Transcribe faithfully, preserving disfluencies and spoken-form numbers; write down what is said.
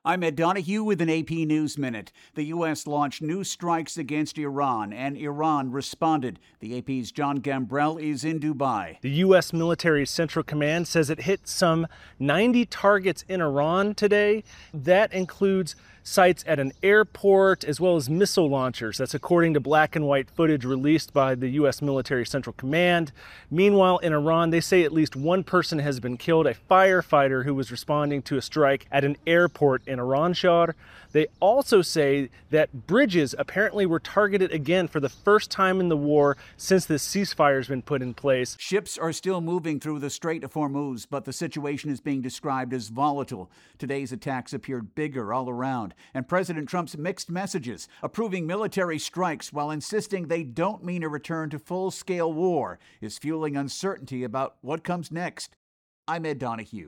I'm Ed Donahue with an A P News Minute. The U S launched new strikes against Iran, and Iran responded. The A P's John Gambrell is in Dubai. The U S military Central Command says it hit some ninety targets in Iran today. That includes sites at an airport as well as missile launchers. That's according to black and white footage released by the U S military Central Command. Meanwhile, in Iran, they say at least one person has been killed, a firefighter who was responding to a strike at an airport in Iranshar. They also say that bridges apparently were targeted again for the first time in the war since the ceasefire has been put in place. Ships are still moving through the Strait of Hormuz, but the situation is being described as volatile. Today's attacks appeared bigger all around, and President Trump's mixed messages, approving military strikes while insisting they don't mean a return to full-scale war, is fueling uncertainty about what comes next. I'm Ed Donahue.